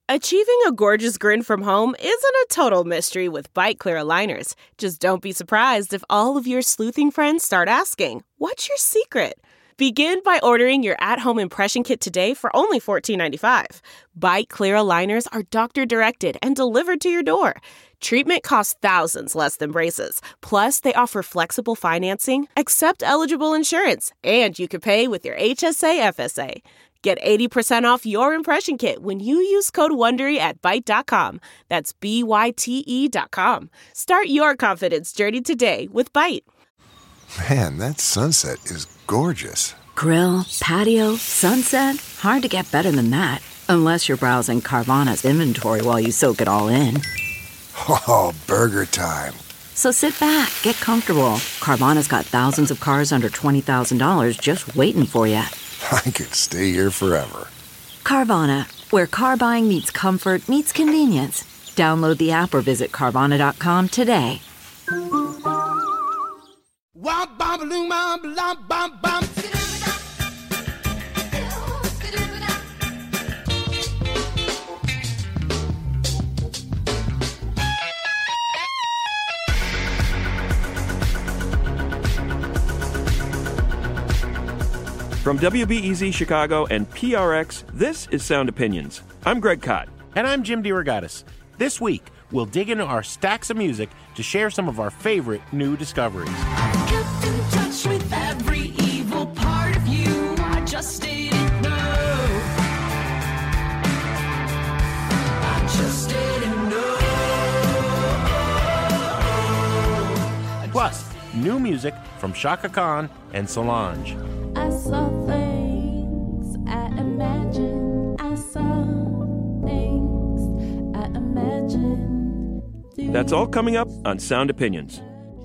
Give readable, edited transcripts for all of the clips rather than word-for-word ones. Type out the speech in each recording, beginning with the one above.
Achieving a gorgeous grin from home isn't a total mystery with Byte Clear aligners. Just don't be surprised if all of your sleuthing friends start asking, "What's your secret?" Begin by ordering your at-home impression kit today for only $14.95. Byte Clear aligners are doctor-directed and delivered to your door. Treatment costs thousands less than braces. Plus, they offer flexible financing, accept eligible insurance, and you can pay with your HSA FSA. Get 80% off your impression kit when you use code WONDERY at Byte.com. That's BYTE.com. Start your confidence journey today with Byte. Man, that sunset is gorgeous. Grill, patio, sunset. Hard to get better than that. Unless you're browsing Carvana's inventory while you soak it all in. Oh, burger time. So sit back, get comfortable. Carvana's got thousands of cars under $20,000 just waiting for you. I could stay here forever. Carvana, where car buying meets comfort meets convenience. Download the app or visit Carvana.com today. From WBEZ Chicago and PRX, this is Sound Opinions. I'm Greg Kot. And I'm Jim DeRogatis. This week, we'll dig into our stacks of music to share some of our favorite new discoveries. I kept in touch with every evil part of you. I just didn't know. I just didn't know. Plus, new music from Chaka Khan and Solange. I saw things I imagined. I saw things I imagined. That's all coming up on Sound Opinions.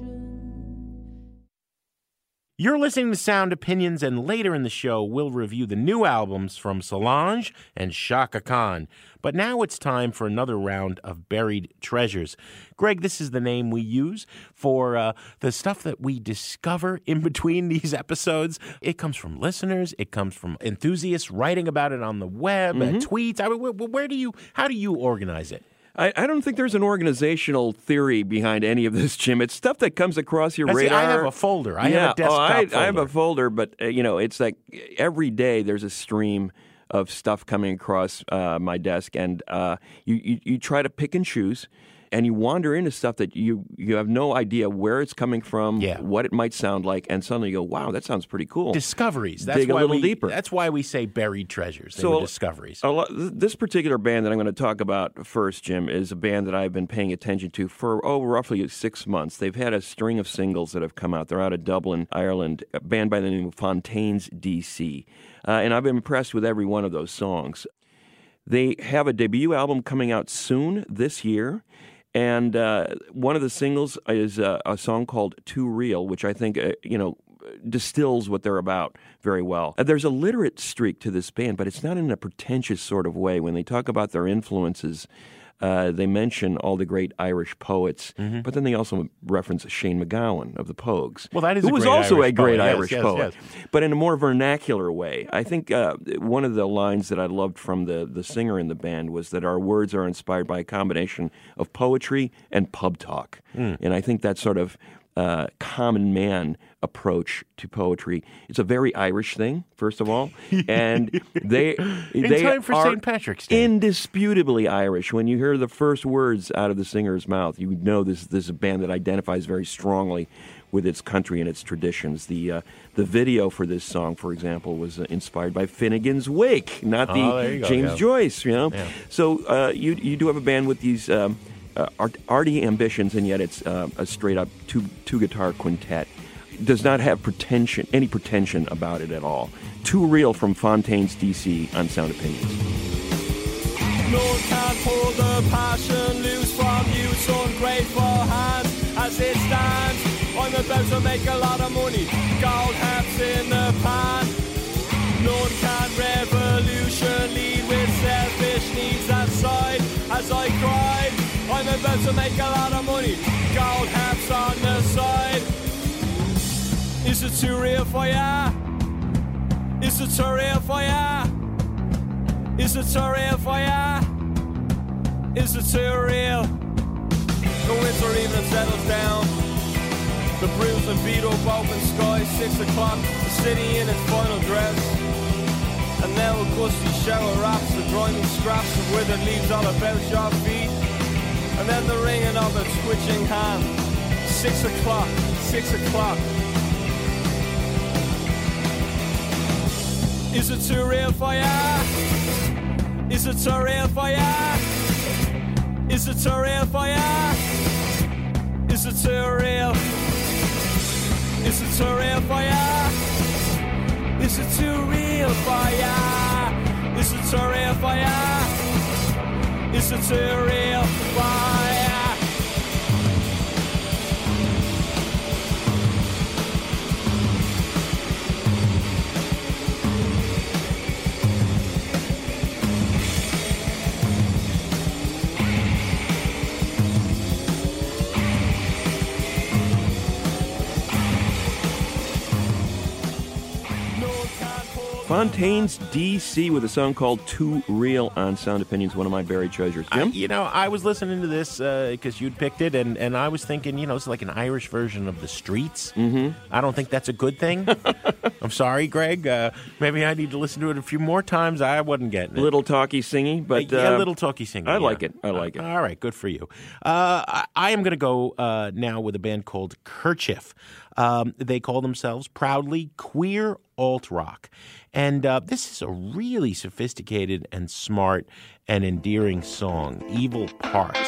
You're listening to Sound Opinions, and later in the show, we'll review the new albums from Solange and Chaka Khan. But now it's time for another round of Buried Treasures. Greg, this is the name we use for the stuff that we discover in between these episodes. It comes from listeners. It comes from enthusiasts writing about it on the web, tweets. I mean, how do you organize it? I don't think there's an organizational theory behind any of this, Jim. It's stuff that comes across your radar. I have a folder. I have a desktop folder. I have a folder, but, it's like every day there's a stream of stuff coming across my desk, and you try to pick and choose, and you wander into stuff that you have no idea where it's coming from, what it might sound like, and suddenly you go, wow, that sounds pretty cool. Discoveries. Dig a little deeper. That's why we say buried treasures. They were discoveries. This particular band that I'm going to talk about first, Jim, is a band that I've been paying attention to for, roughly 6 months. They've had a string of singles that have come out. They're out of Dublin, Ireland, a band by the name of Fontaines DC. And I've been impressed with every one of those songs. They have a debut album coming out soon this year. And one of the singles is a song called Too Real, which I think, distills what they're about very well. There's a literate streak to this band, but it's not in a pretentious sort of way. When they talk about their influences, they mention all the great Irish poets, but then they also reference Shane MacGowan of the Pogues, well, that is who was also a great Irish Irish poet, but in a more vernacular way. I think one of the lines that I loved from the singer in the band was that our words are inspired by a combination of poetry and pub talk, and I think that sort of common man approach to poetry. It's a very Irish thing, first of all, and they time for are St. Patrick's Day. Indisputably Irish. When you hear the first words out of the singer's mouth, you know this is a band that identifies very strongly with its country and its traditions. The video for this song, for example, was inspired by Finnegan's Wake, not the James Joyce. Yeah. So you do have a band with these arty ambitions, and yet it's a straight-up two-guitar quintet. Does not have any pretension about it at all. Too Real from Fontaines DC on Sound Opinions. No one can pull the passion loose from you, so ungrateful hands as it stands. I'm about to make a lot of money, gold hats in the pan. No one can revolution lead with selfish needs aside as I cried. I'm about to make a lot of money, gold hats on the side. Is it too real for ya? Is it too real for ya? Is it too real for ya? Is it too real? The winter evening settles down. The bruised and beat up open sky, 6 o'clock, the city in its final dress. And now a gusty shower wraps the grimy scraps of withered leaves all about your feet. And then the ringing of a twitching hand. 6 o'clock, 6 o'clock. Is it too real for ya? Is it too real for ya? Is it too real for ya? Is it too real? Is it too real for ya? Is it too real for ya? Is it too real for ya? Is it too real for ya? Fontaine's DC with a song called Too Real on Sound Opinions, one of my buried treasures. Jim? I was listening to this because you'd picked it, and I was thinking, it's like an Irish version of The Streets. Mm-hmm. I don't think that's a good thing. I'm sorry, Greg. Maybe I need to listen to it a few more times. I wasn't getting it. Little talky singy, but... yeah, little talky singing. I like it. I like it. All right, good for you. I am going to go now with a band called Kerchief. They call themselves proudly queer alt-rock. And this is a really sophisticated and smart and endearing song, Evil Parts.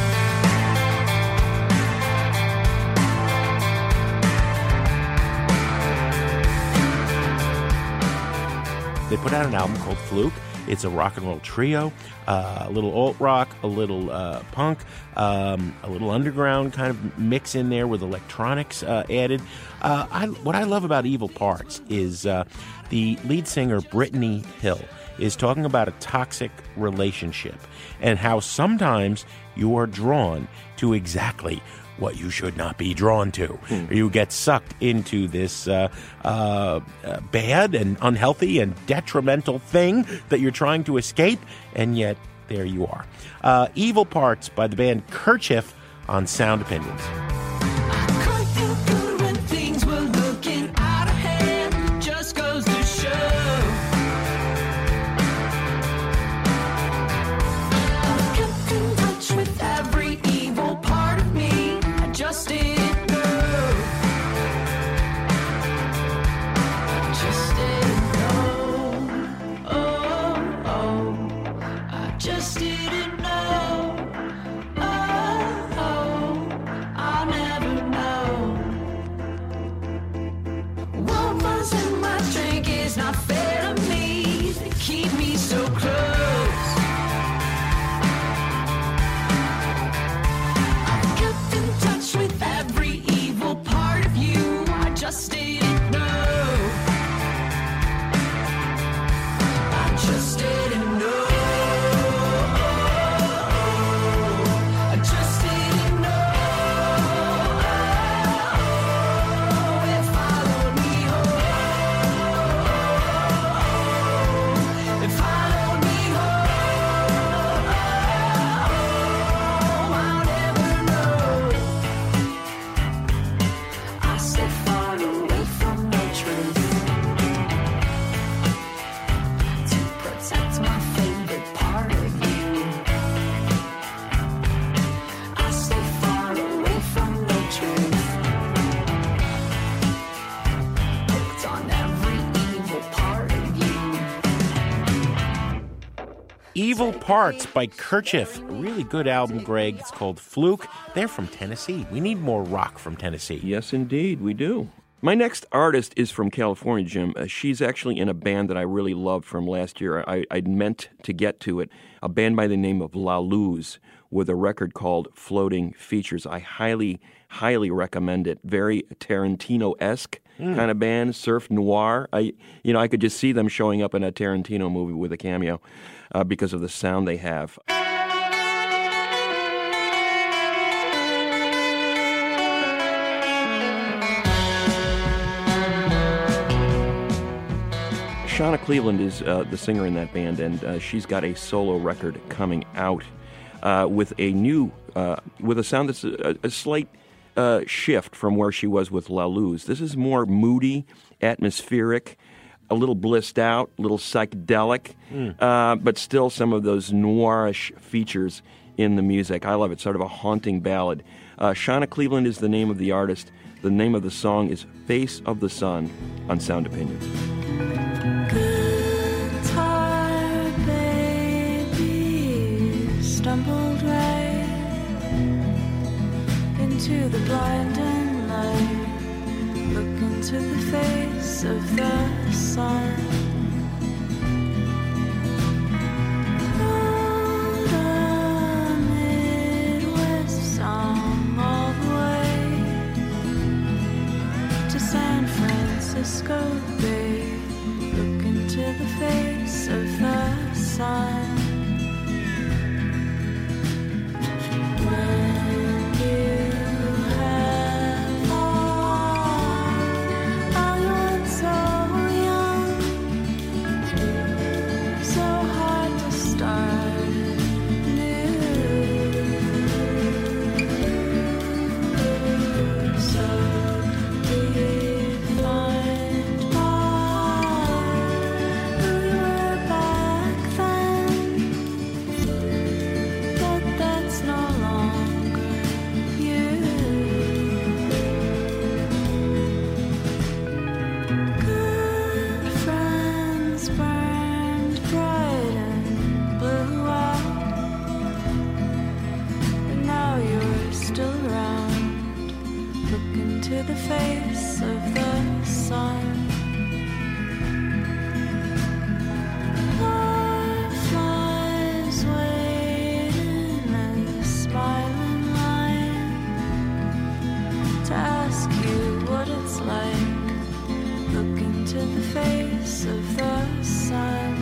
They put out an album called Fluke. It's a rock and roll trio, a little alt-rock, a little punk, a little underground kind of mix in there with electronics added. What I love about Evil Parts is the lead singer, Brittany Hill, is talking about a toxic relationship and how sometimes you are drawn to exactly what you should not be drawn to. You get sucked into this bad and unhealthy and detrimental thing that you're trying to escape, and yet there you are. Evil Parts by the band Kerchief on Sound Opinions. Evil Parts by Kerchief. A really good album, Greg. It's called Fluke. They're from Tennessee. We need more rock from Tennessee. Yes, indeed, we do. My next artist is from California, Jim. She's actually in a band that I really loved from last year. I'd meant to get to it. A band by the name of La Luz with a record called Floating Features. I highly, highly recommend it. Very Tarantino-esque kind of band, surf noir. I could just see them showing up in a Tarantino movie with a cameo because of the sound they have. Shauna Cleveland is the singer in that band, and she's got a solo record coming out. with a new, with a sound that's a slight shift from where she was with La Luz. This is more moody, atmospheric, a little blissed out, a little psychedelic, but still some of those noirish features in the music. I love it, sort of a haunting ballad. Shauna Cleveland is the name of the artist. The name of the song is Face of the Sun on Sound Opinions. Guitar baby stumbled right into the blinding light. Look into the face of the sun. Francisco Bay, look into the face of the sun. When you have all you want, so young, so hard to start new. So the face of the sun. Fireflies waiting in a smiling line to ask you what it's like. Look into the face of the sun.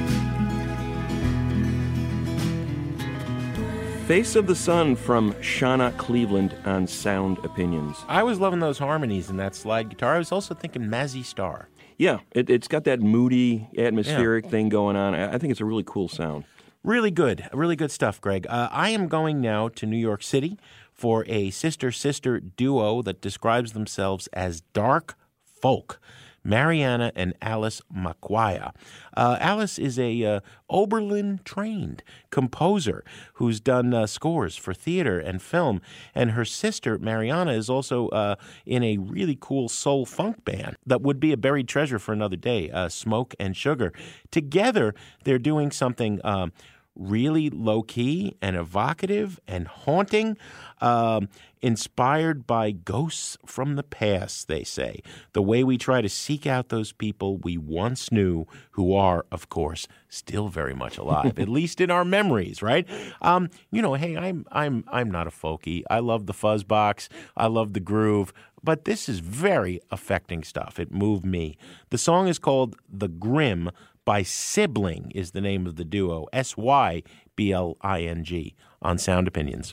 Face of the Sun from Shauna Cleveland on Sound Opinions. I was loving those harmonies in that slide guitar. I was also thinking Mazzy Star. Yeah, it's got that moody, atmospheric thing going on. I think it's a really cool sound. Really good stuff, Greg. I am going now to New York City for a sister-sister duo that describes themselves as dark folk. Mariana and Alice Makwaya. Alice is a Oberlin-trained composer who's done scores for theater and film, and her sister, Mariana, is also in a really cool soul-funk band that would be a buried treasure for another day, Smoke and Sugar. Together, they're doing something really low-key and evocative and haunting, inspired by ghosts from the past, they say. The way we try to seek out those people we once knew who are, of course, still very much alive, at least in our memories, right? Hey, I'm not a folkie. I love the fuzz box. I love the groove. But this is very affecting stuff. It moved me. The song is called The Grim by Sibling is the name of the duo, Sybling, on Sound Opinions.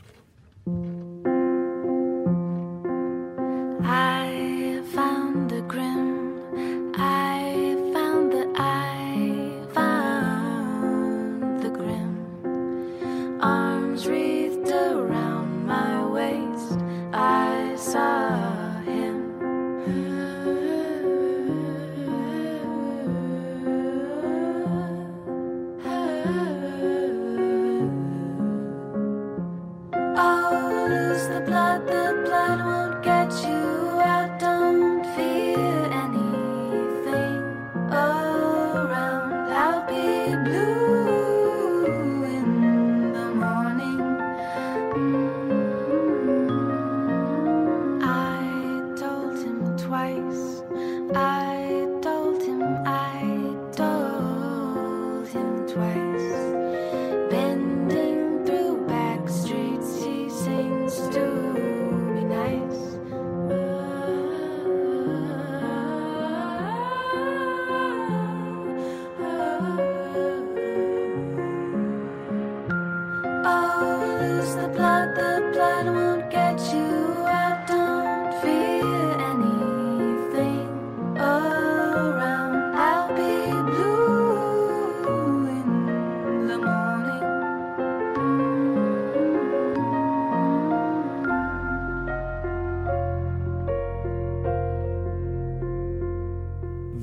I found the grim. I found that I found the grim. Arms wreathed around my waist. I saw him. Oh, lose the blood won't get you out. Don't fear anything around. I'll be blue in the morning. I told him twice. I told him twice. Bending through back streets, he sings to be nice. Oh, lose the blood won't get you out. Don't fear anything around. I'll be blue in the morning.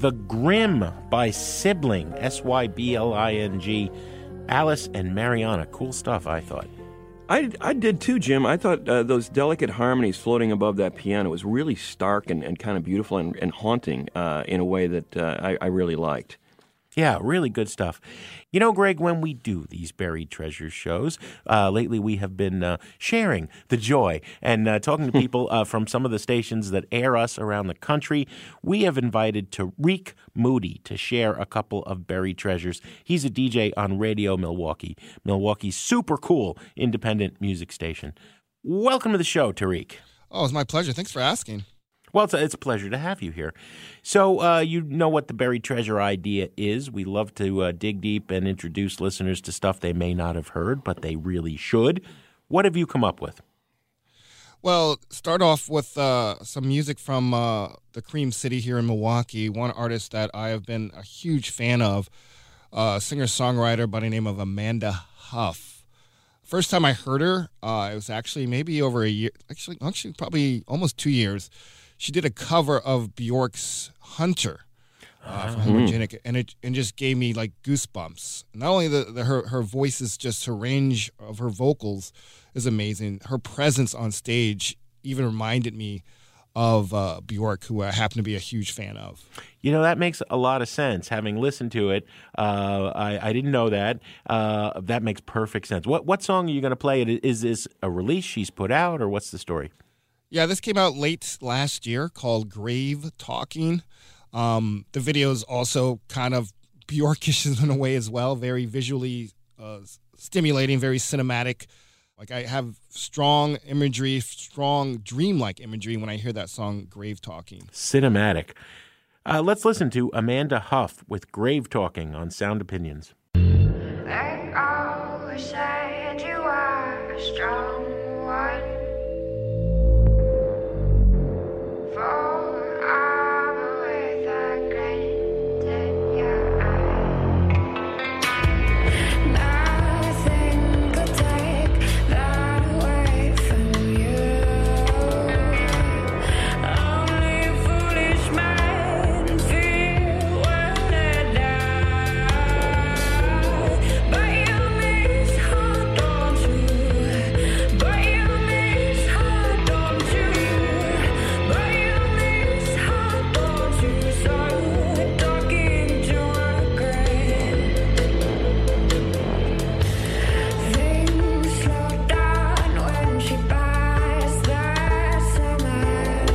The Grimm by Sibling, Sybling. Alice and Mariana. Cool stuff, I thought. I did too, Jim. I thought those delicate harmonies floating above that piano was really stark and kind of beautiful and haunting in a way that I really liked. Yeah, really good stuff. You know, Greg, when we do these Buried Treasures shows, lately we have been sharing the joy and talking to people from some of the stations that air us around the country. We have invited Tariq Moody to share a couple of Buried Treasures. He's a DJ on Radio Milwaukee, Milwaukee's super cool independent music station. Welcome to the show, Tariq. Oh, it's my pleasure. Thanks for asking. Well, it's a pleasure to have you here. So you know what the Buried Treasure idea is. We love to dig deep and introduce listeners to stuff they may not have heard, but they really should. What have you come up with? Well, start off with some music from the Cream City here in Milwaukee. One artist that I have been a huge fan of, singer-songwriter by the name of Amanda Huff. First time I heard her, it was actually maybe over a year, actually probably almost 2 years. She did a cover of Bjork's Hunter for Homogenic, and it just gave me like goosebumps. Not only her voice is just, her range of her vocals is amazing. Her presence on stage even reminded me of Bjork, who I happen to be a huge fan of. You know, that makes a lot of sense. Having listened to it, I didn't know that. That makes perfect sense. What song are you going to play? Is this a release she's put out, or what's the story? Yeah, this came out late last year, called Grave Talking. The video is also kind of Bjorkish in a way as well, very visually stimulating, very cinematic. Like, I have strong imagery, strong dreamlike imagery when I hear that song, Grave Talking. Cinematic. Let's listen to Amanda Huff with Grave Talking on Sound Opinions. They always said you are a strong one. For I'm with a glint in your eye. Nothing could take that away from you. Only foolish men feel when they die. But you miss her, don't you? But you miss her, don't you? But you miss her, don't you? So talking to a grave. Things slow down when she buys that summer.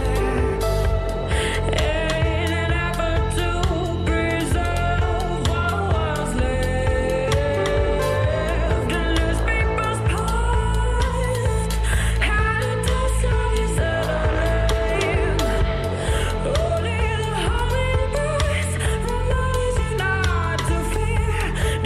In an effort to preserve what was left, the newspaper's past had to service only the humming birds realizing not to fear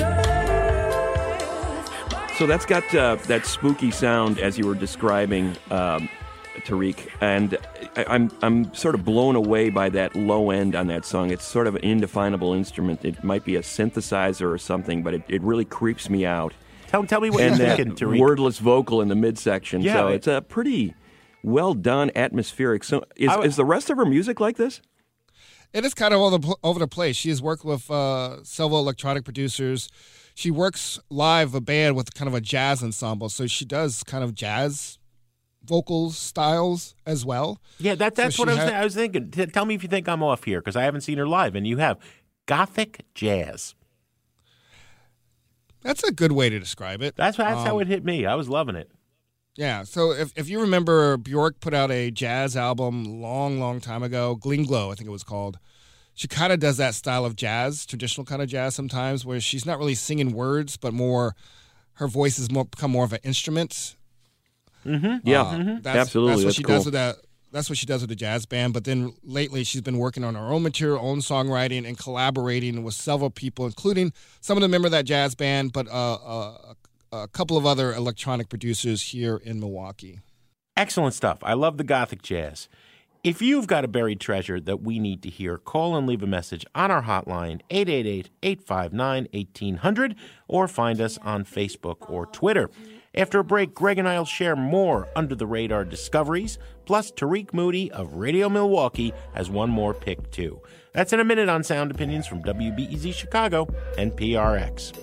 death. So that's got that spooky sound as you were describing, Tariq, and I'm sort of blown away by that low end on that song. It's sort of an indefinable instrument. It might be a synthesizer or something, but it really creeps me out. Tell me what And you're that thinking, Tariq. wordless vocal in the midsection. Yeah, So but- it's a pretty well done, atmospheric. So is the rest of her music like this? It is kind of all over the place. She has worked with several electronic producers. She works live a band with kind of a jazz ensemble, so she does kind of jazz vocals styles as well. Yeah, that's So what she I was thinking. Tell me if you think I'm off here, because I haven't seen her live, and you have. Gothic jazz. That's a good way to describe it. That's how it hit me. I was loving it. Yeah, so if you remember, Bjork put out a jazz album long time ago, Gleam Glow, I think it was called. She kind of does that style of jazz, traditional kind of jazz sometimes, where she's not really singing words, but more, her voice has become more of an instrument. Yeah, That's absolutely. what That's she cool. does with that. That's what she does with the jazz band. But then lately, she's been working on her own material, own songwriting, and collaborating with several people, including some of the members of that jazz band, but a couple of other electronic producers here in Milwaukee. Excellent stuff. I love the Gothic jazz. If you've got a buried treasure that we need to hear, call and leave a message on our hotline, 888-859-1800, or find us on Facebook or Twitter. After a break, Greg and I will share more under-the-radar discoveries, plus Tariq Moody of Radio Milwaukee has one more pick, too. That's in a minute on Sound Opinions from WBEZ Chicago and PRX.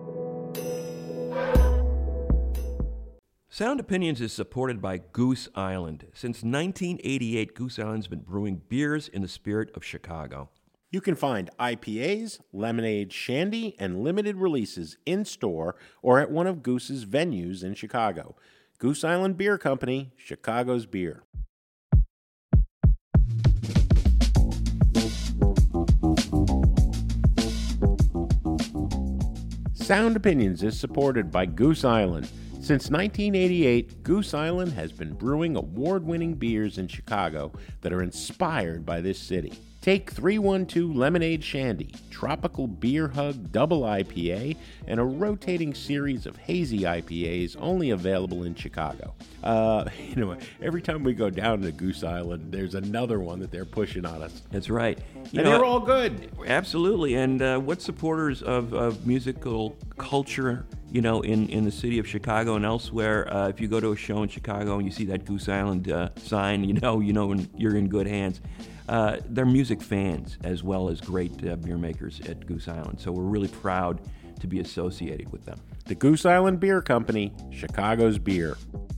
Sound Opinions is supported by Goose Island. Since 1988, Goose Island's been brewing beers in the spirit of Chicago. You can find IPAs, lemonade, shandy, and limited releases in-store or at one of Goose's venues in Chicago. Goose Island Beer Company, Chicago's beer. Sound Opinions is supported by Goose Island. Since 1988, Goose Island has been brewing award-winning beers in Chicago that are inspired by this city. Take 312 Lemonade Shandy, Tropical Beer Hug Double IPA, and a rotating series of hazy IPAs only available in Chicago. Every time we go down to Goose Island, there's another one that they're pushing on us. That's right. They're all good. Absolutely. And what supporters of musical culture, in the city of Chicago and elsewhere, if you go to a show in Chicago and you see that Goose Island sign, you're in good hands. They're music fans as well as great beer makers at Goose Island. So we're really proud to be associated with them. The Goose Island Beer Company, Chicago's beer.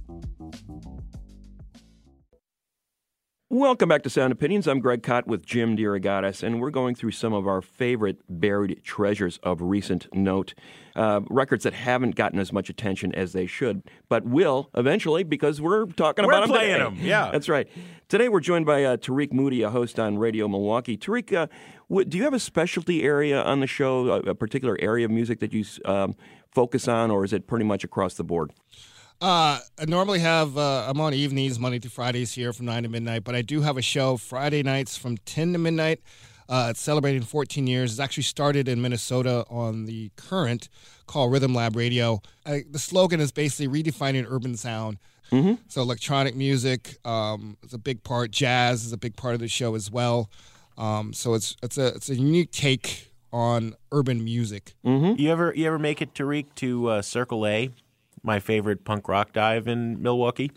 Welcome back to Sound Opinions. I'm Greg Kot with Jim DeRogatis, and we're going through some of our favorite buried treasures of recent note. Records that haven't gotten as much attention as they should, but will eventually because we're talking about them. We're playing today. them, yeah. That's right. Today we're joined by Tariq Moody, a host on Radio Milwaukee. Tariq, do you have a specialty area on the show, a particular area of music that you focus on, or is it pretty much across the board? I normally have, I'm on evenings, Monday through Fridays here from 9 to midnight, but I do have a show Friday nights from 10 to midnight. It's celebrating 14 years. It's actually started in Minnesota on the Current, called Rhythm Lab Radio. The slogan is basically redefining urban sound. Mm-hmm. So electronic music is a big part. Jazz is a big part of the show as well. So it's a unique take on urban music. Mm-hmm. You ever make it, Tariq, to Circle A? My favorite punk rock dive in Milwaukee.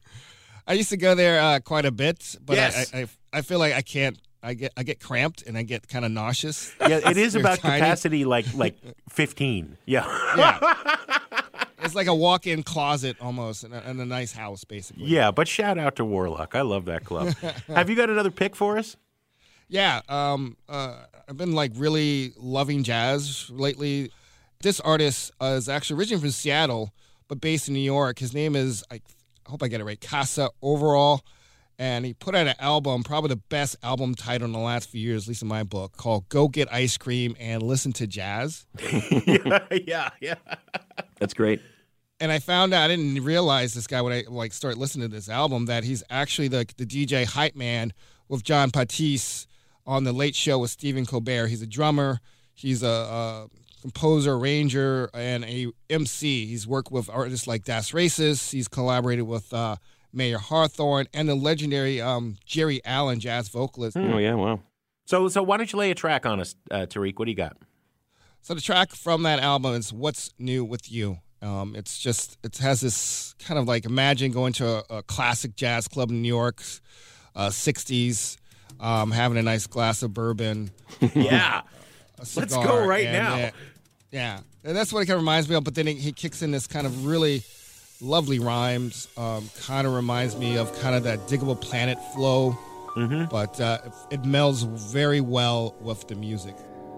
I used to go there quite a bit, but yes. I feel like I can't. I get cramped and I get kind of nauseous. Yeah, it is about tiny. Capacity like 15. Yeah. It's like a walk-in closet almost in a nice house, basically. Yeah, but shout out to Warlock. I love that club. Have you got another pick for us? Yeah, I've been really loving jazz lately. This artist is actually originally from Seattle, but based in New York. His name is, I hope I get it right, Casa Overall. And he put out an album, probably the best album title in the last few years, at least in my book, called Go Get Ice Cream and Listen to Jazz. Yeah. That's great. And I found out, I didn't realize this guy when I started listening to this album, that he's actually the DJ hype man with John Patisse on The Late Show with Stephen Colbert. He's a drummer. He's a composer, arranger, and a MC. He's worked with artists like Das Races. He's collaborated with Mayer Hawthorne and the legendary Jerry Allen, jazz vocalist. Oh, yeah, wow. So why don't you lay a track on us, Tariq? What do you got? So the track from that album is What's New With You. It has this kind of imagine going to a classic jazz club in New York, 60s, having a nice glass of bourbon. Yeah. Let's go right now. Yeah. And that's what it kind of reminds me of, but then he kicks in this kind of really lovely rhymes, kind of reminds me of kind of that Diggable Planet flow, but it melds very well with the music.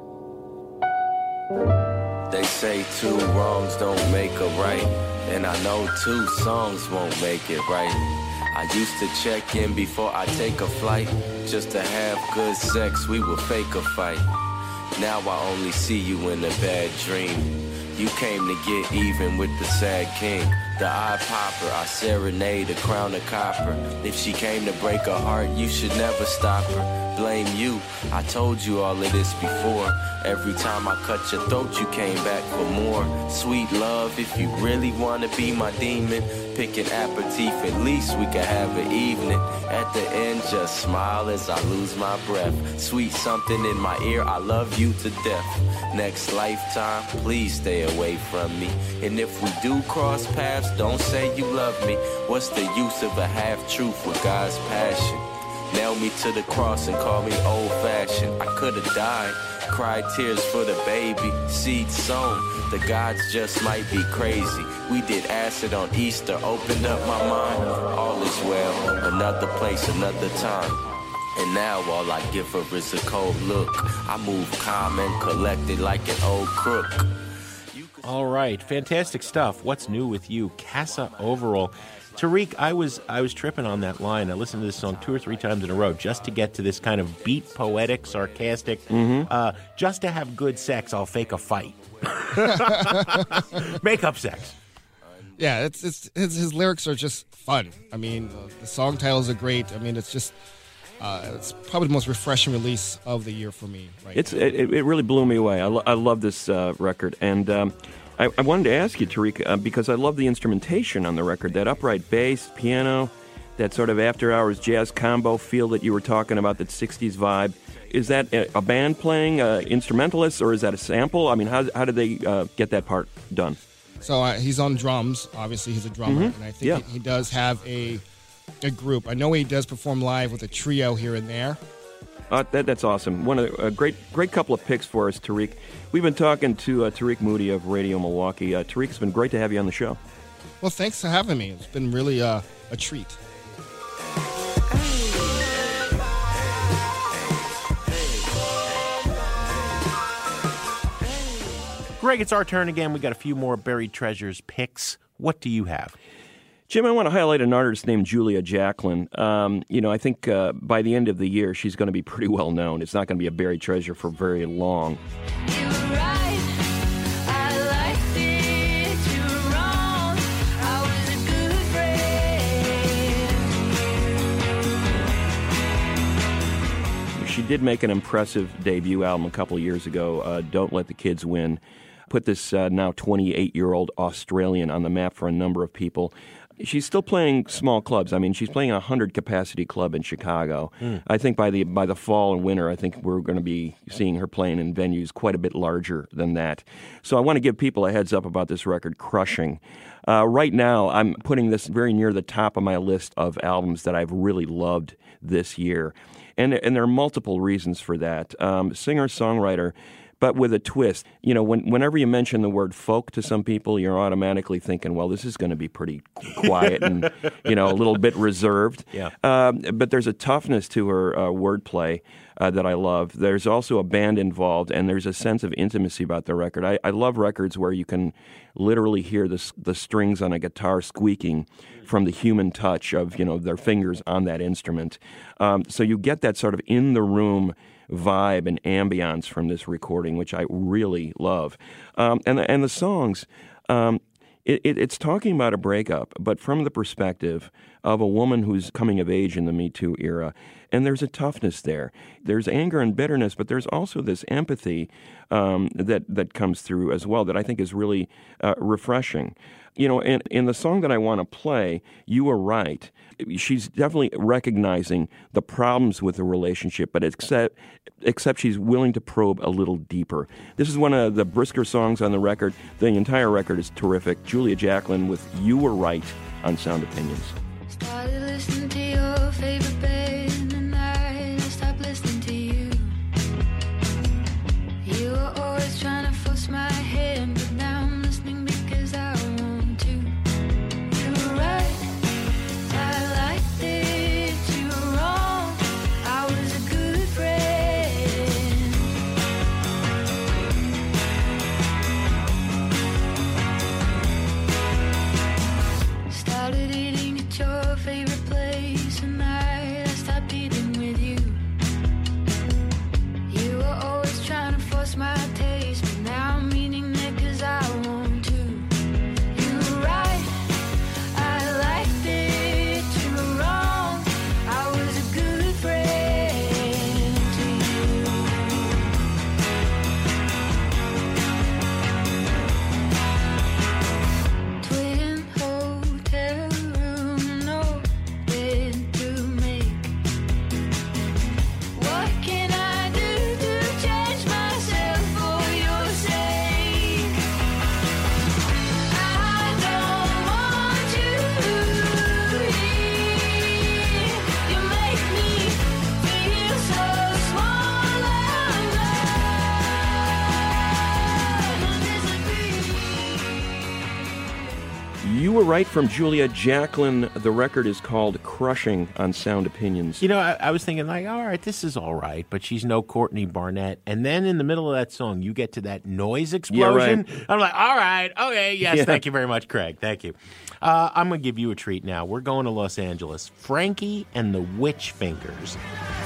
They say two wrongs don't make a right, and I know two songs won't make it right. I used to check in before I take a flight, just to have good sex, we would fake a fight. Now I only see you in a bad dream. You came to get even with the sad king, the eye popper. I serenade a crown of copper. If she came to break her heart, you should never stop her. blame you. I told you all of this before. Every time I cut your throat, you came back for more. Sweet love, if you really wanna be my demon, pick an aperitif, at least we can have an evening. At the end, just smile as I lose my breath. Sweet something in my ear, I love you to death. Next lifetime, please stay away from me. And if we do cross paths, don't say you love me. What's the use of a half-truth with God's passion? Nail me to the cross and call me old-fashioned. I could've died, cried tears for the baby, seed sown. The gods just might be crazy. We did acid on Easter, opened up my mind. All is well, another place, another time. And now all I give her is a cold look. I move calm and collected like an old crook. All right, fantastic stuff. What's new with you, Casa Overall? Tariq, I was tripping on that line. I listened to this song 2 or 3 times in a row just to get to this kind of beat, poetic, sarcastic. Just to have good sex, I'll fake a fight. Make up sex. Yeah, his lyrics are just fun. I mean, the song titles are great. I mean, it's just it's probably the most refreshing release of the year for me. Right? It really blew me away. I love this record, and I wanted to ask you, Tariq, because I love the instrumentation on the record, that upright bass, piano, that sort of after-hours jazz combo feel that you were talking about, that 60s vibe. Is that a band playing, instrumentalists, or is that a sample? I mean, how did they get that part done? So he's on drums. Obviously, he's a drummer, and I think he does have a group. I know he does perform live with a trio here and there. That's awesome. One of a great couple of picks for us, Tariq. We've been talking to Tariq Moody of Radio Milwaukee. Tariq, it's been great to have you on the show. Well, thanks for having me. It's been really a treat. Greg, it's our turn again. We got a few more Buried Treasures picks. What do you have? Jim, I want to highlight an artist named Julia Jacklin. I think by the end of the year, she's going to be pretty well known. It's not going to be a buried treasure for very long. She did make an impressive debut album a couple of years ago, Don't Let the Kids Win. Put this now 28-year-old Australian on the map for a number of people. She's still playing small clubs. I mean, she's playing a 100-capacity club in Chicago. I think by the fall and winter, I think we're going to be seeing her playing in venues quite a bit larger than that. So I want to give people a heads up about this record, Crushing. Right now, I'm putting this very near the top of my list of albums that I've really loved this year. And there are multiple reasons for that. Singer-songwriter, but with a twist. You know, whenever you mention the word folk to some people, you're automatically thinking, well, this is going to be pretty quiet and, a little bit reserved. Yeah. But there's a toughness to her wordplay that I love. There's also a band involved, and there's a sense of intimacy about the record. I love records where you can literally hear the strings on a guitar squeaking from the human touch of, their fingers on that instrument. So you get that sort of in-the-room vibe and ambiance from this recording, which I really love. And the songs, it's talking about a breakup, but from the perspective of a woman who's coming of age in the Me Too era. And there's a toughness there. There's anger and bitterness, but there's also this empathy that comes through as well that I think is really refreshing. In the song that I want to play, You Were Right, she's definitely recognizing the problems with the relationship, but except she's willing to probe a little deeper. This is one of the brisker songs on the record. The entire record is terrific. Julia Jacklin with You Were Right on Sound Opinions. Started listening to your favorite band, and I stopped listening to you. You were always trying to force my hand, but now I'm listening because I want to. You were right, I liked it. You were wrong, I was a good friend. Started eating at your You were right from Julia Jacklin. The record is called Crushing on Sound Opinions. You know, I was thinking, like, all right, this is all right, but she's no Courtney Barnett. And then in the middle of that song, you get to that noise explosion. Yeah, right. I'm like, all right, okay, yes, thank you very much, Craig. Thank you. I'm going to give you a treat now. We're going to Los Angeles. Frankie and the Witch Fingers.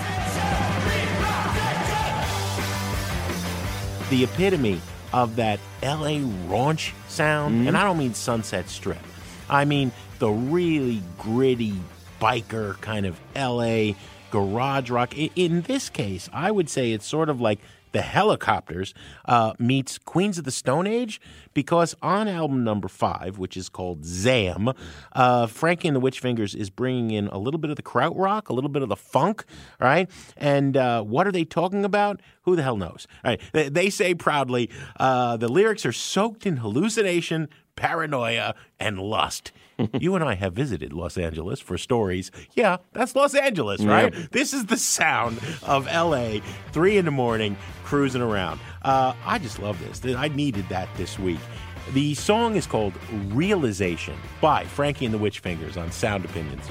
The epitome of that L.A. raunch sound, and I don't mean Sunset Strip. I mean the really gritty biker kind of L.A. garage rock. In this case, I would say it's sort of like the Helicopters meets Queens of the Stone Age, because on album number 5, which is called Zam, Frankie and the Witch Fingers is bringing in a little bit of the krautrock, a little bit of the funk, all right? And what are they talking about? Who the hell knows? All right, they say proudly, the lyrics are soaked in hallucination, paranoia, and lust. You and I have visited Los Angeles for stories. Yeah, that's Los Angeles, right? Yep. This is the sound of L.A., 3 in the morning, cruising around. I just love this. I needed that this week. The song is called Realization by Frankie and the Witch Fingers on Sound Opinions.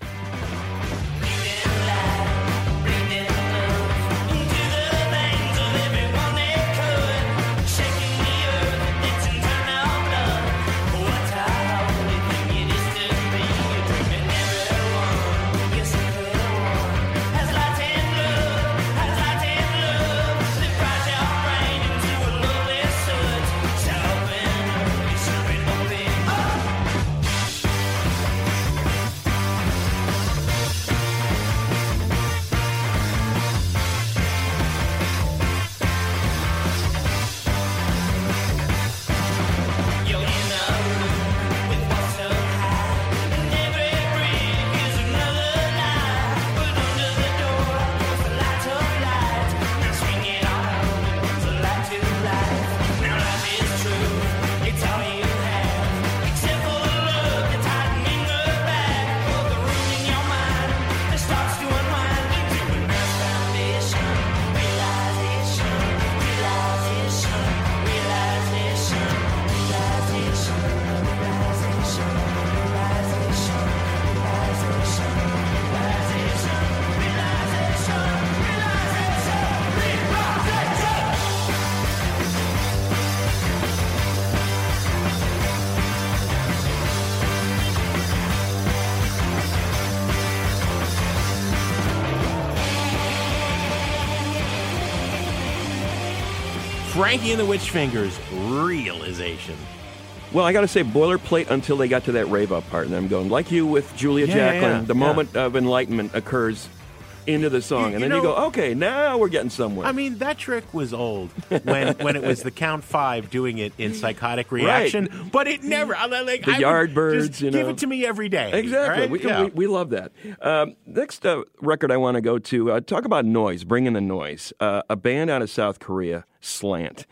Frankie and the Witch Fingers, Realization. Well, I got to say, boilerplate until they got to that rave-up part. And I'm going, like you with Julia Jacklin, the moment of enlightenment occurs into the song. And then you go, okay, now we're getting somewhere. I mean, that trick was old when it was the Count 5 doing it in Psychotic Reaction, Right. but it never. The Yardbirds, just you know. give it to me every day. Exactly. Right? We love that. Next record I want to go to, talk about noise, bring in the noise. A band out of South Korea, Slant.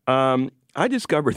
I discovered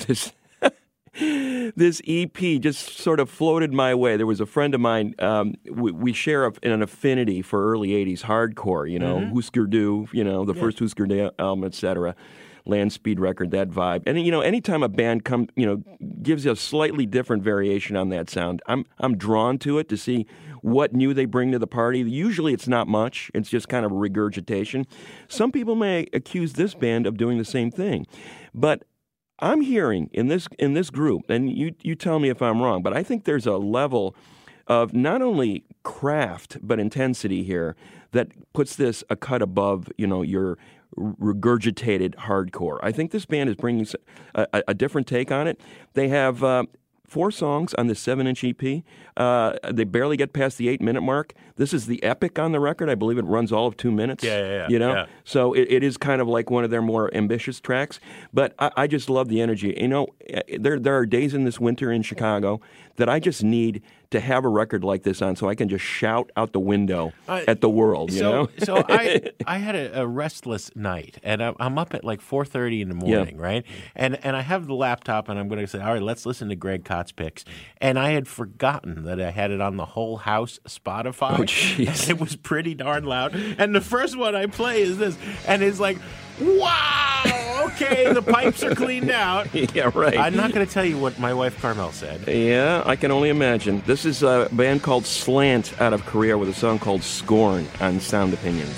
this EP just sort of floated my way. There was a friend of mine, we share an affinity for early 80s hardcore, you know, Husker Du, you know, the first Husker Du album, etc. Land Speed record, that vibe. And, you know, anytime a band gives you a slightly different variation on that sound, I'm drawn to it to see what new they bring to the party. Usually it's not much. It's just kind of a regurgitation. Some people may accuse this band of doing the same thing. But I'm hearing in this group, and you tell me if I'm wrong, but I think there's a level of not only craft but intensity here that puts this a cut above, you know, your regurgitated hardcore. I think this band is bringing a different take on it. They have 4 songs on the 7-inch EP. They barely get past the 8-minute mark. This is the epic on the record. I believe it runs all of 2 minutes. Yeah. You know? Yeah. So it is kind of like one of their more ambitious tracks. But I just love the energy. You know, there are days in this winter in Chicago that I just need to have a record like this on so I can just shout out the window at the world, you know? So I had a restless night, and I'm up at like 4:30 in the morning, right? And I have the laptop, and I'm going to say, all right, let's listen to Greg Kott's picks. And I had forgotten that I had it on the Whole House Spotify. Oh, jeez. It was pretty darn loud. And the first one I play is this, and it's like, wow, Okay, the pipes are cleaned out. Yeah, right. I'm not going to tell you what my wife Carmel said. Yeah, I can only imagine. This is a band called Slant out of Korea with a song called Scorn on Sound Opinions.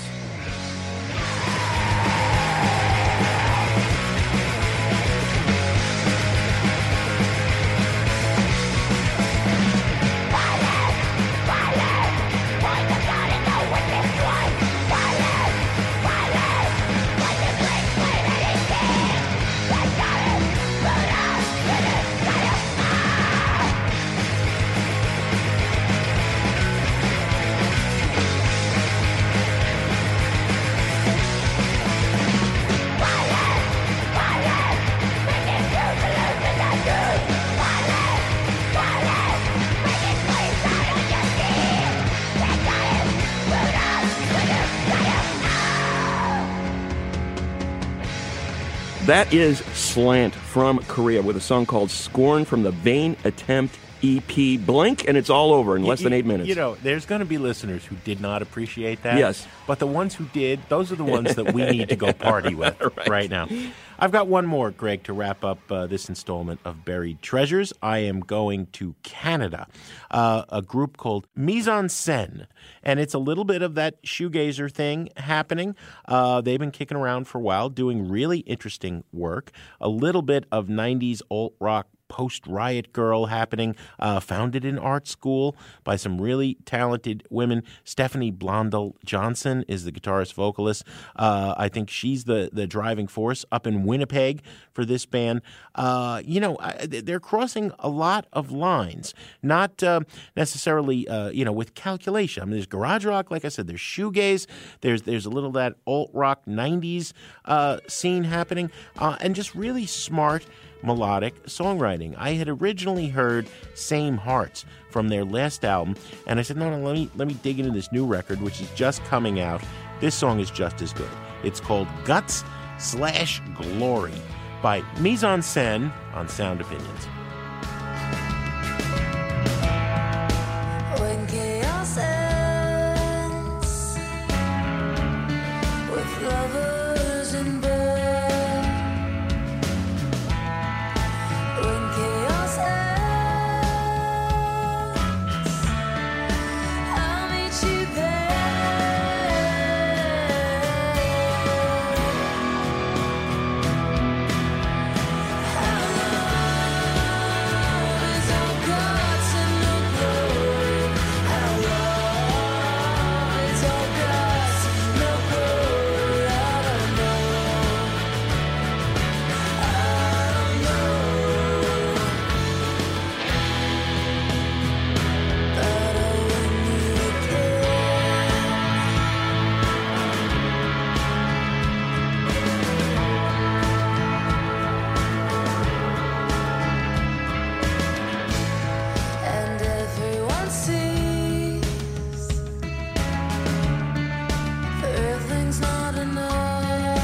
That is Slant from Korea with a song called Scorn from the Vain Attempt EP. Blink, and it's all over in less than 8 minutes. You know, there's going to be listeners who did not appreciate that. Yes. But the ones who did, those are the ones that we need to go party with right now. I've got one more, Greg, to wrap up this installment of Buried Treasures. I am going to Canada, a group called Mise en Scène, and it's a little bit of that shoegazer thing happening. They've been kicking around for a while, doing really interesting work, a little bit of 90s alt-rock post-Riot Girl happening, founded in art school by some really talented women. Stephanie Blondell Johnson is the guitarist vocalist. I think she's the driving force up in Winnipeg for this band. They're crossing a lot of lines, not necessarily, with calculation. I mean, there's garage rock, like I said, there's shoegaze, there's a little of that alt-rock 90s scene happening, and just really smart melodic songwriting. I had originally heard Same Hearts from their last album, and I said, no, let me dig into this new record, which is just coming out. This song is just as good. It's called Guts/Glory by Mise en Scène on Sound Opinions. When chaos ends with lovers in bed, when chaos ends, I'll meet you and everyone sees the earthling's not enough,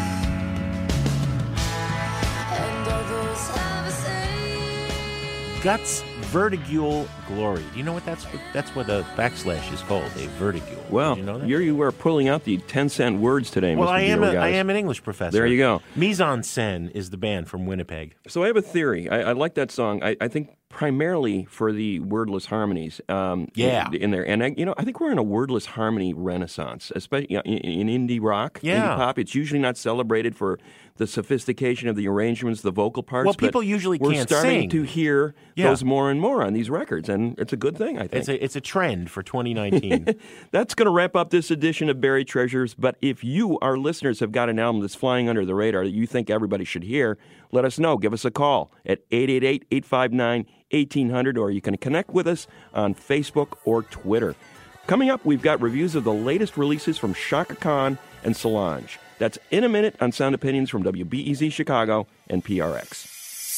and others have a say. Guts Vertigule Glory. Do you know what that's what a backslash is called? A vertigule. Well, Did you know that? you are pulling out the 10-cent words today, Well, Mr. I Bureau guys. am an English professor. There you go. Mise en Scène is the band from Winnipeg. So I have a theory. I like that song. I think primarily for the wordless harmonies. Yeah. In there, and I think we're in a wordless harmony renaissance, especially in indie rock, Yeah. indie pop. It's usually not celebrated for the sophistication of the arrangements, the vocal parts. Well, but people usually we're can't starting sing. to hear Yeah. those more and more on these records, and it's a good thing, I think. It's a trend for 2019. That's going to wrap up this edition of Buried Treasures. But if you, our listeners, have got an album that's flying under the radar that you think everybody should hear, let us know. Give us a call at 888-859-1800, or you can connect with us on Facebook or Twitter. Coming up, we've got reviews of the latest releases from Shaka Khan and Solange. That's in a minute on Sound Opinions from WBEZ Chicago and PRX.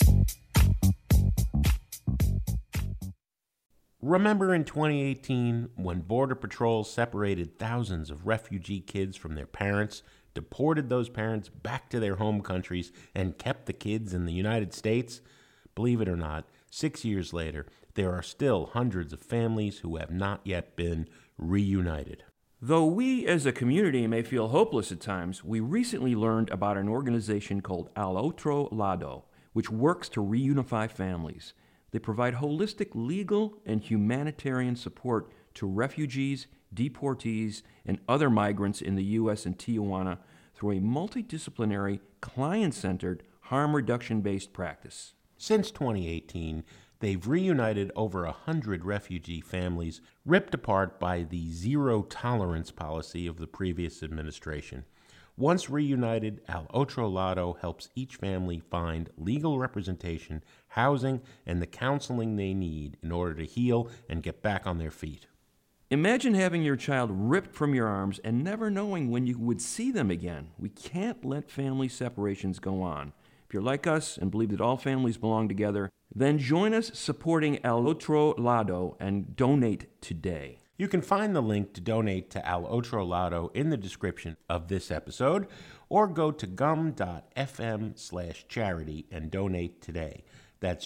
Remember in 2018 when Border Patrol separated thousands of refugee kids from their parents, deported those parents back to their home countries, and kept the kids in the United States? Believe it or not, 6 years later, there are still hundreds of families who have not yet been reunited. Though we as a community may feel hopeless at times, we recently learned about an organization called Al Otro Lado, which works to reunify families. They provide holistic legal and humanitarian support to refugees, deportees, and other migrants in the U.S. and Tijuana through a multidisciplinary, client-centered, harm reduction-based practice. Since 2018, they've reunited over 100 refugee families ripped apart by the zero-tolerance policy of the previous administration. Once reunited, Al Otro Lado helps each family find legal representation, housing, and the counseling they need in order to heal and get back on their feet. Imagine having your child ripped from your arms and never knowing when you would see them again. We can't let family separations go on. If you're like us and believe that all families belong together, then join us supporting Al Otro Lado and donate today. You can find the link to donate to Al Otro Lado in the description of this episode, or go to gum.fm/charity and donate today. That's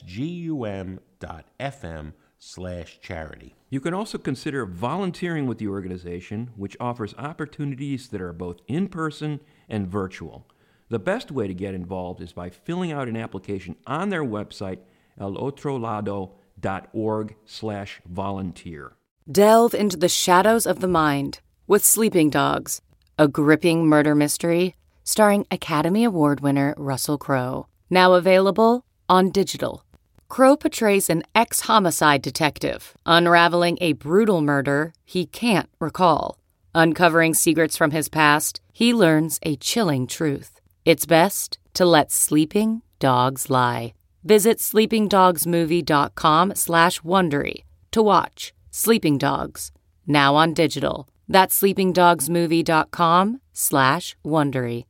gum.fm/charity. You can also consider volunteering with the organization, which offers opportunities that are both in-person and virtual. The best way to get involved is by filling out an application on their website, alotrolado.org/volunteer. Delve into the shadows of the mind with Sleeping Dogs, a gripping murder mystery starring Academy Award winner Russell Crowe. Now available on digital. Crowe portrays an ex-homicide detective unraveling a brutal murder he can't recall. Uncovering secrets from his past, he learns a chilling truth. It's best to let sleeping dogs lie. Visit sleepingdogsmovie.com/Wondery to watch Sleeping Dogs, now on digital. That's sleepingdogsmovie.com/Wondery.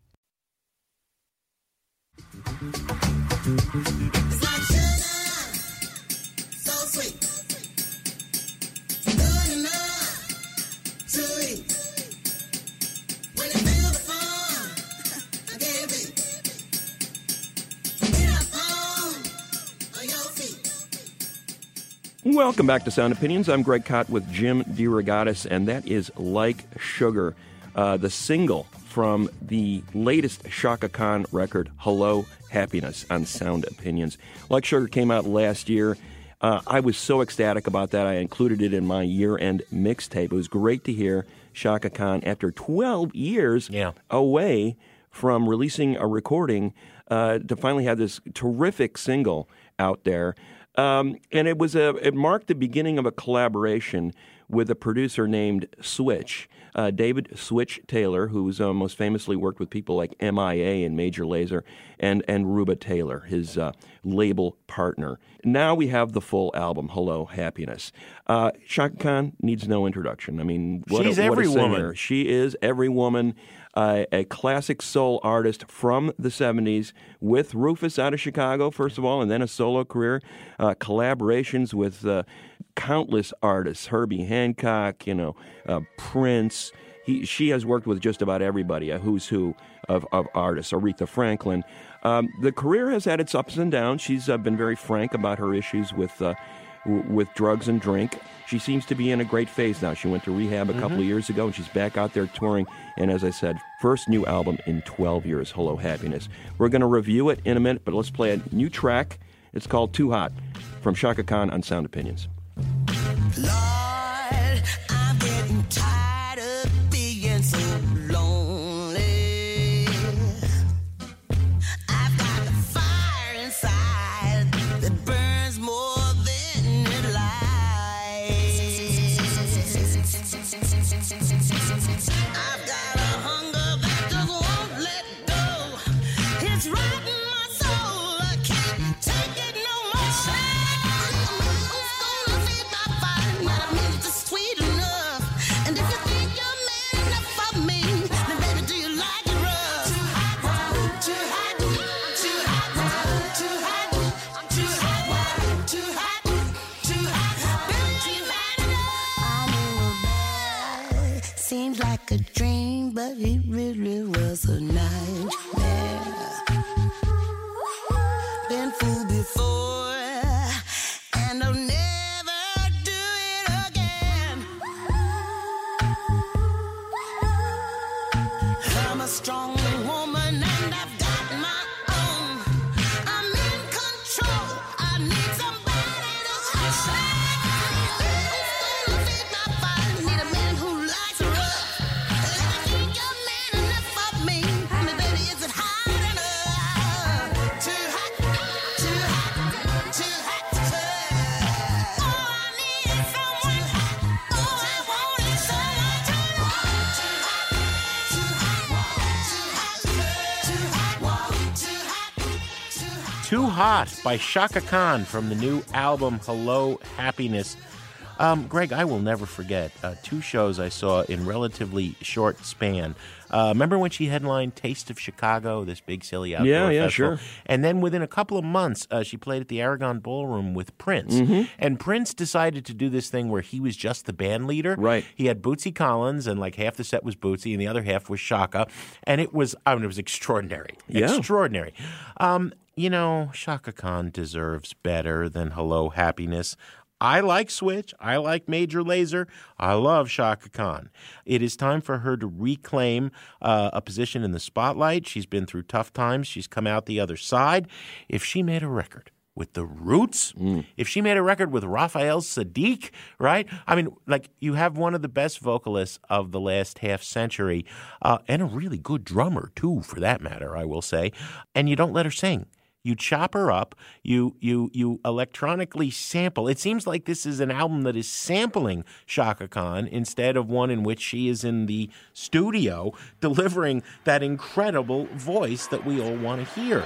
Welcome back to Sound Opinions. I'm Greg Kot with Jim DeRogatis, and that is Like Sugar, the single from the latest Chaka Khan record, Hello Happiness, on Sound Opinions. Like Sugar came out last year. I was so ecstatic about that. I included it in my year-end mixtape. It was great to hear Chaka Khan, after 12 years away from releasing a recording, to finally have this terrific single out there. And it marked the beginning of a collaboration with a producer named Switch, David Switch Taylor, who's most famously worked with people like MIA and Major Lazer, and Ruba Taylor, his label partner. Now we have the full album, Hello Happiness. Chaka Khan needs no introduction. I mean, She's every woman. She is every woman. A classic soul artist from the 70s with Rufus out of Chicago, first of all, and then a solo career. Collaborations with countless artists, Herbie Hancock, Prince. She has worked with just about everybody, a who's who of artists, Aretha Franklin. The career has had its ups and downs. She's been very frank about her issues with drugs and drink. She seems to be in a great phase now. She went to rehab a couple of years ago, and she's back out there touring. And as I said, first new album in 12 years, Hello Happiness. We're going to review it in a minute, but let's play a new track. It's called Too Hot, from Chaka Khan on Sound Opinions. Lord, I'm getting tired of being so lonely. I've got the fire inside that burns more than it lights. I've got a hunger that just won't let go. It's rotting my soul. I can't take it no more. And if you think you're man enough for me, then baby, do you like it rough? Too hot, too hot, too hot, too hot, too hot, too hot, too hot. Baby, are you mad enough? I knew a boy, seemed like a dream, but he really was a nightmare. Been fooled before, and I'll never do it again. Too Hot by Shaka Khan from the new album Hello Happiness. Greg, I will never forget two shows I saw in relatively short span. Remember when she headlined Taste of Chicago, this big silly outdoor festival? Sure. And then within a couple of months, she played at the Aragon Ballroom with Prince. And Prince decided to do this thing where he was just the band leader. Right. He had Bootsy Collins, and like half the set was Bootsy, and the other half was Shaka. And it was extraordinary. Yeah. Extraordinary. Shaka Khan deserves better than Hello Happiness. I like Switch. I like Major Lazer. I love Shaka Khan. It is time for her to reclaim a position in the spotlight. She's been through tough times. She's come out the other side. If she made a record with The Roots, if she made a record with Raphael Sadiq, right? I mean, like, you have one of the best vocalists of the last half century and a really good drummer, too, for that matter, I will say, and you don't let her sing. You chop her up, you electronically sample. It seems like this is an album that is sampling Shaka Khan instead of one in which she is in the studio delivering that incredible voice that we all want to hear.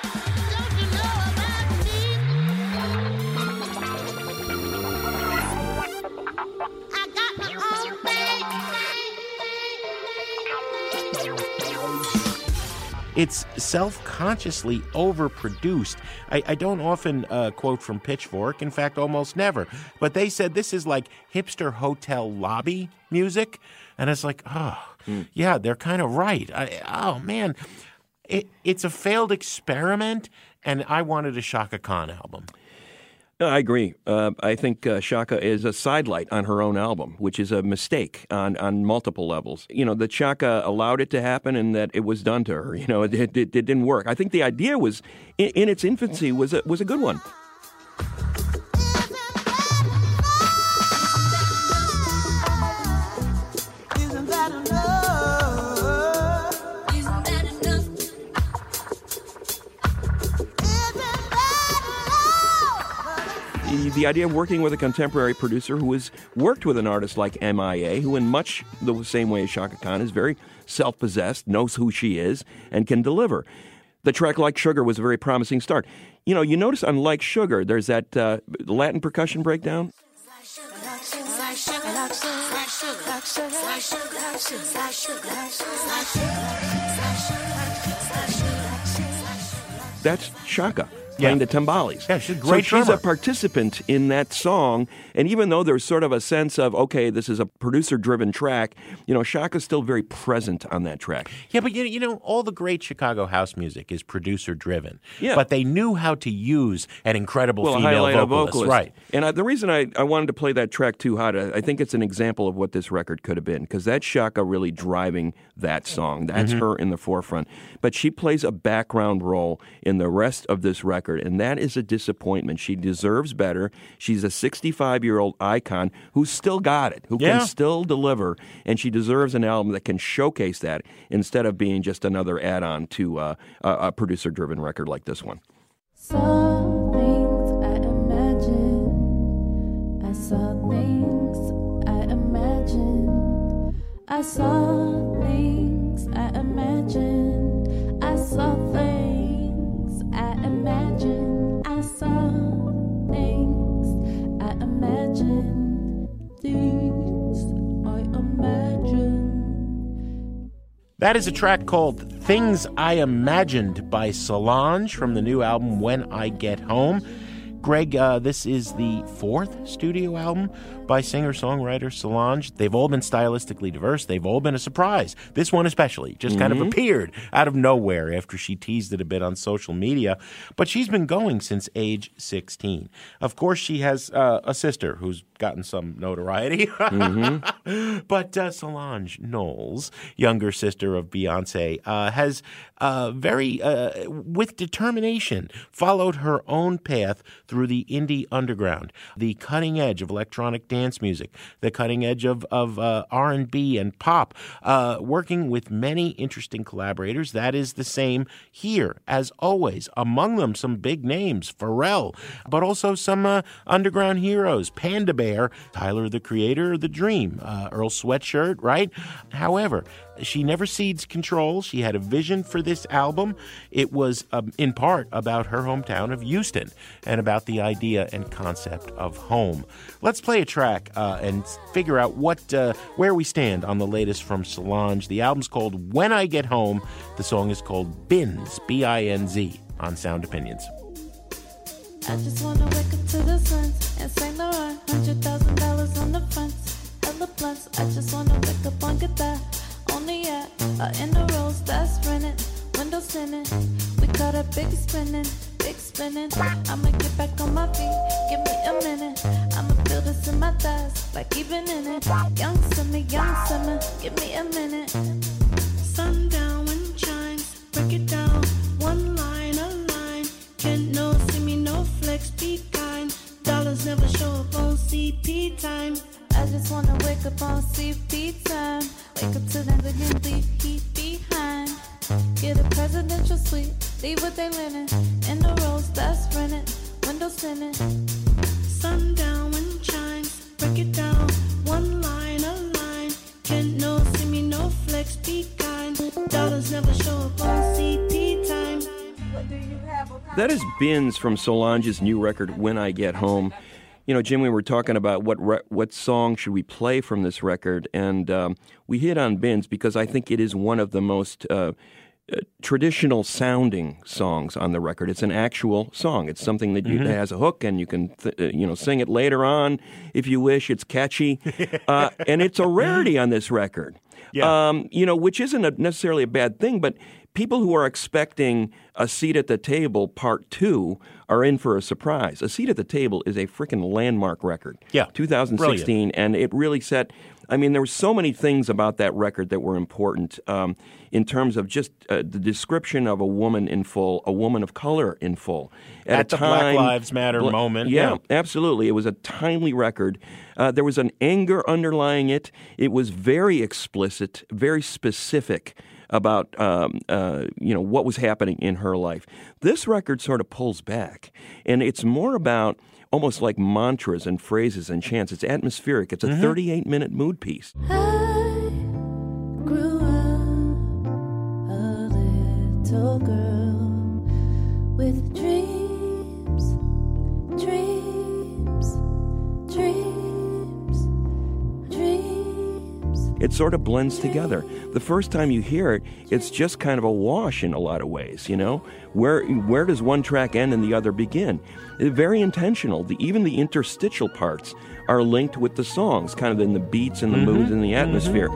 It's self-consciously overproduced. I don't often quote from Pitchfork, in fact, almost never. But they said this is like hipster hotel lobby music. And it's like, yeah, they're kind of right. Man, it's a failed experiment, and I wanted a Shaka Khan album. I agree. I think Shaka is a sidelight on her own album, which is a mistake on multiple levels. That Shaka allowed it to happen and that it was done to her. It didn't work. I think the idea was, in its infancy, was a good one. The idea of working with a contemporary producer who has worked with an artist like M.I.A., who in much the same way as Shaka Khan is very self-possessed, knows who she is, and can deliver. The track Like Sugar was a very promising start. You notice on Like Sugar, there's that Latin percussion breakdown. That's Shaka playing the timbales. Yeah, she's a great So she's drummer. a participant in that song, and even though there's sort of a sense of, okay, this is a producer-driven track, Shaka's still very present on that track. Yeah, but all the great Chicago house music is producer-driven. Yeah. But they knew how to use an incredible female highlight a vocalist. Right. And the reason I wanted to play that track Too Hot, I think it's an example of what this record could have been, because that's Shaka really driving that song. That's her in the forefront. But she plays a background role in the rest of this record, and that is a disappointment. She deserves better. She's a 65-year-old icon who's still got it, who can still deliver, and she deserves an album that can showcase that instead of being just another add-on to a producer-driven record like this one. Saw things I imagined. I saw things I imagined. I saw things I imagined. I saw things I imagined. I saw things I imagined. Things I imagined. That is a track called Things I Imagined by Solange from the new album When I Get Home. Greg, this is the fourth studio album by singer-songwriter Solange. They've all been stylistically diverse. They've all been a surprise. This one especially just kind of appeared out of nowhere after she teased it a bit on social media. But she's been going since age 16. Of course, she has a sister who's gotten some notoriety. But Solange Knowles, younger sister of Beyonce, has very, with determination, followed her own path through the indie underground, the cutting edge of electronic dance music, the cutting edge of R&B and pop, working with many interesting collaborators. That is the same here, as always. Among them, some big names, Pharrell, but also some underground heroes, Panda Bear, Tyler, the Creator, The Dream, Earl Sweatshirt, right? However, she never cedes control. She had a vision for this album. It was, in part, about her hometown of Houston and about the idea and concept of home. Let's play a track and figure out where we stand on the latest from Solange. The album's called When I Get Home. The song is called Binz, B-I-N-Z, on Sound Opinions. I just wanna wake up to the suns and Saint Laurent, $100,000 on the fronts, hella blunts. I just wanna wake up on guitar, on the yacht, in the rolls that's rented, windows tinted. We caught a big spinning. I'ma get back on my feet, give me a minute. I'ma feel this in my thighs, like even in it. Young summer, give me a minute. Sundown when it shines, break it down, one line, a line. Can't no see me, no flex, be kind. Dollars never show up on CP time. I just wanna wake up on CP time. Wake up to them again, leave heat behind. Get a presidential suite, leave with they linen. In the rolls that's rented, windows tinted. Sundown when it shines, break it down, one line, a line. Can't no see me, no flex, be kind. Dollars never show up on CP time. What do you have? That is Binz from Solange's new record, When I Get Home. You know, Jim, we were talking about what song should we play from this record, and we hit on Binz because I think it is one of the most traditional sounding songs on the record. It's an actual song. It's something that that has a hook, and you can sing it later on if you wish. It's catchy, and it's a rarity on this record. Yeah. Which isn't necessarily a bad thing, but people who are expecting A Seat at the Table Part 2 are in for a surprise. A Seat at the Table is a freaking landmark record. Yeah. 2016, Brilliant. and it really set... I mean, there were so many things about that record that were important in terms of just the description of a woman in full, a woman of color in full. At the Black Lives Matter moment. Yeah, absolutely. It was a timely record. There was an anger underlying it. It was very explicit, very specific about what was happening in her life. This record sort of pulls back, and it's more about almost like mantras and phrases and chants. It's atmospheric. It's a 38-minute mood piece. I grew up a little girl with dreams, dreams, dreams, dreams. It sort of blends together. The first time you hear it, it's just kind of a wash in a lot of ways, you know? Where does one track end and the other begin? It's very intentional. Even the interstitial parts are linked with the songs, kind of in the beats and the moods and the atmosphere.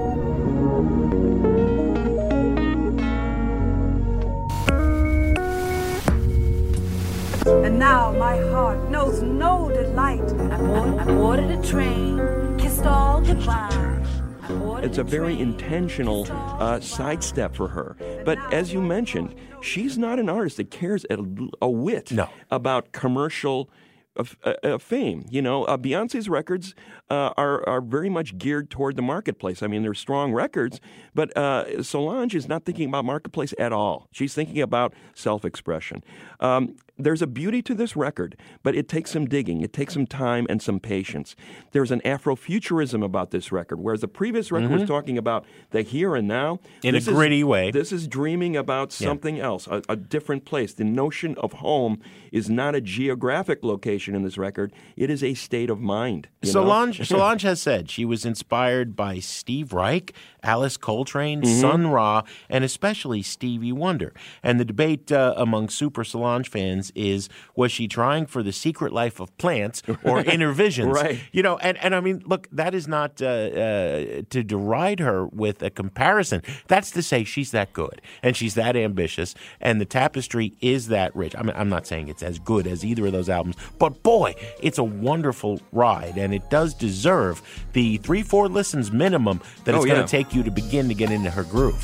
And now my heart knows no delight. I boarded a train, kissed all goodbye. It's a very intentional sidestep for her. But as you mentioned, she's not an artist that cares a whit about commercial fame. You know, Beyonce's records are very much geared toward the marketplace. I mean, they're strong records, but Solange is not thinking about marketplace at all. She's thinking about self-expression. There's a beauty to this record, but it takes some digging. It takes some time and some patience. There's an Afrofuturism about this record, whereas the previous record was talking about the here and now. In a gritty way. This is dreaming about something else, a different place. The notion of home is not a geographic location in this record. It is a state of mind. Solange has said she was inspired by Steve Reich, Alice Coltrane, Sun Ra, and especially Stevie Wonder. And the debate among super Solange fans is, was she trying for the secret life of plants or inner visions? Right. You know, and I mean, look, that is not to deride her with a comparison. That's to say she's that good and she's that ambitious and the tapestry is that rich. I mean, I'm not saying it's as good as either of those albums, but boy, it's a wonderful ride and it does deserve the 3-4 listens minimum that it's going to take you to begin to get into her groove.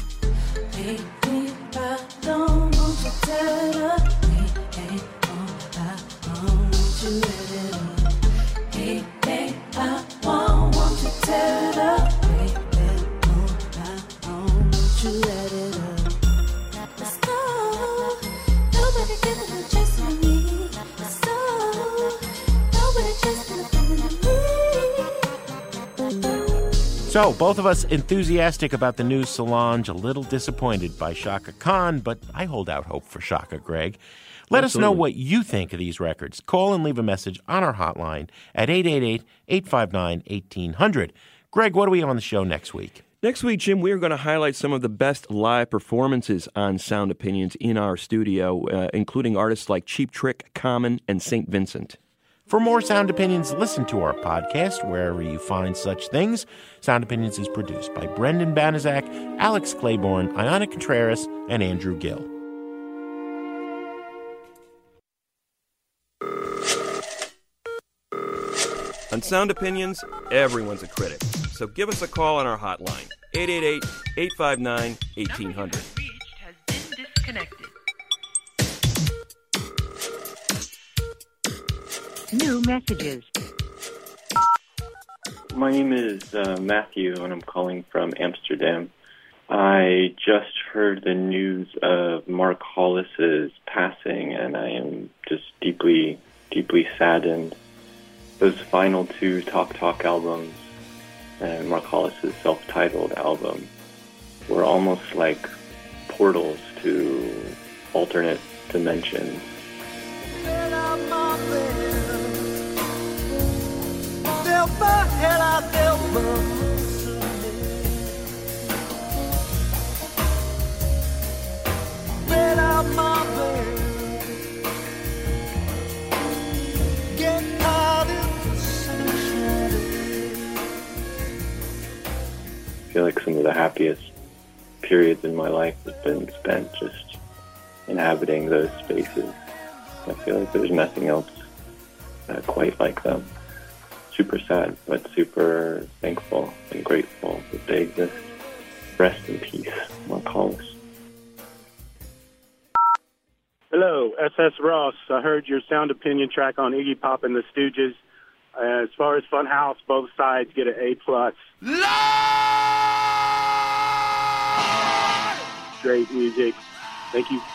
So, both of us enthusiastic about the new Solange, a little disappointed by Chaka Khan, but I hold out hope for Chaka, Greg. Let us know what you think of these records. Call and leave a message on our hotline at 888-859-1800. Greg, what do we have on the show next week? Next week, Jim, we are going to highlight some of the best live performances on Sound Opinions in our studio, including artists like Cheap Trick, Common, and St. Vincent. For more Sound Opinions, listen to our podcast wherever you find such things. Sound Opinions is produced by Brendan Banaszak, Alex Claiborne, Ayana Contreras, and Andrew Gill. On Sound Opinions, everyone's a critic. So give us a call on our hotline, 888-859-1800. New messages. My name is Matthew, and I'm calling from Amsterdam. I just heard the news of Mark Hollis's passing, and I am just deeply, deeply saddened. Those final two Talk Talk albums and Mark Hollis's self-titled album were almost like portals to alternate dimensions. I feel like some of the happiest periods in my life have been spent just inhabiting those spaces. I feel like there's nothing else quite like them. Super sad, but super thankful and grateful that they exist. Rest in peace, Mark Hollis. Hello, SS Ross. I heard your Sound Opinion track on Iggy Pop and the Stooges. As far as Funhouse, both sides get an A+. Great music. Thank you.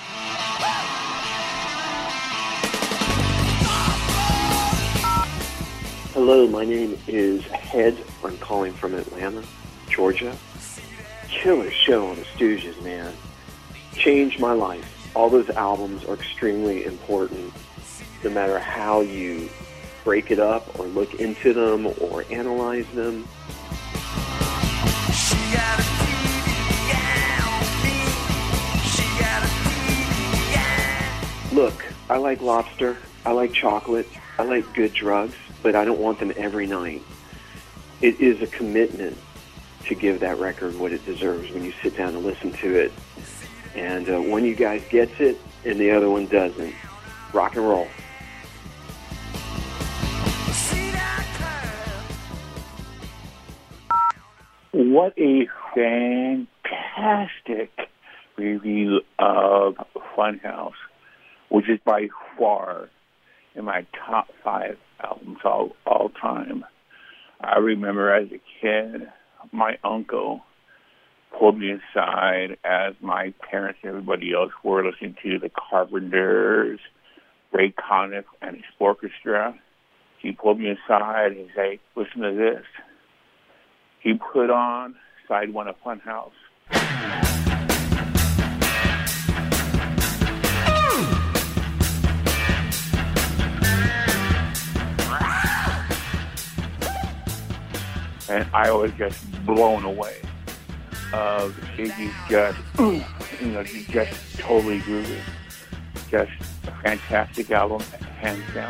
Hello, my name is Head. I'm calling from Atlanta, Georgia. Killer show on the Stooges, man. Changed my life. All those albums are extremely important, no matter how you break it up or look into them or analyze them. Look, I like lobster, I like chocolate, I like good drugs, but I don't want them every night. It is a commitment to give that record what it deserves when you sit down and listen to it. And one of you guys gets it, and the other one doesn't. Rock and roll. What a fantastic review of Funhouse, which is by far in my top 5 albums all time. I remember as a kid, my uncle pulled me aside as my parents and everybody else were listening to the Carpenters, Ray Conniff, and his orchestra. He pulled me aside and he said, listen to this. He put on side 1 of Funhouse. And I was just blown away of Iggy just totally groovy. Just a fantastic album, hands down.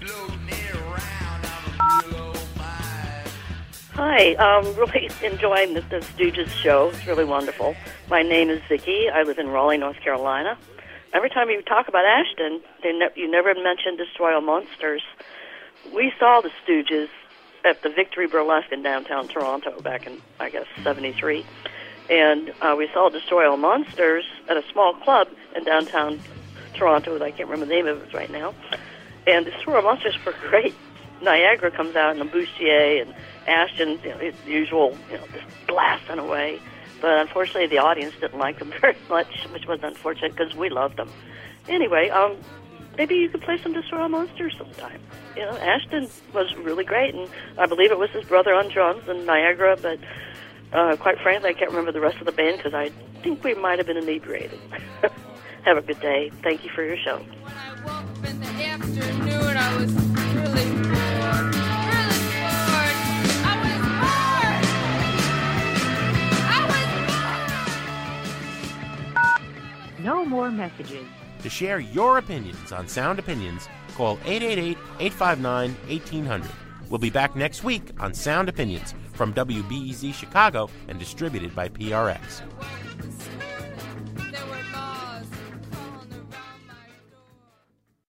Hi, really enjoying the Stooges show. It's really wonderful. My name is Vicki. I live in Raleigh, North Carolina. Every time you talk about Ashton, you never mention Destroy All Monsters. We saw the Stooges at the Victory Burlesque in downtown Toronto back in, I guess, 73. And we saw Destroy All Monsters at a small club in downtown Toronto that I can't remember the name of it right now. And Destroy All Monsters were great. Niagara comes out in the bustier, and Ashton, his usual, just blasting away. But unfortunately, the audience didn't like them very much, which was unfortunate because we loved them. Anyway, maybe you could play some Destroy All Monsters sometime. You know, Ashton was really great, and I believe it was his brother on drums and Niagara, but quite frankly, I can't remember the rest of the band because I think we might have been inebriated. Have a good day. Thank you for your show. In the afternoon, I was really bored. Really bored. I was bored. No more messages. To share your opinions on Sound Opinions, call 888-859-1800. We'll be back next week on Sound Opinions from WBEZ Chicago and distributed by PRX.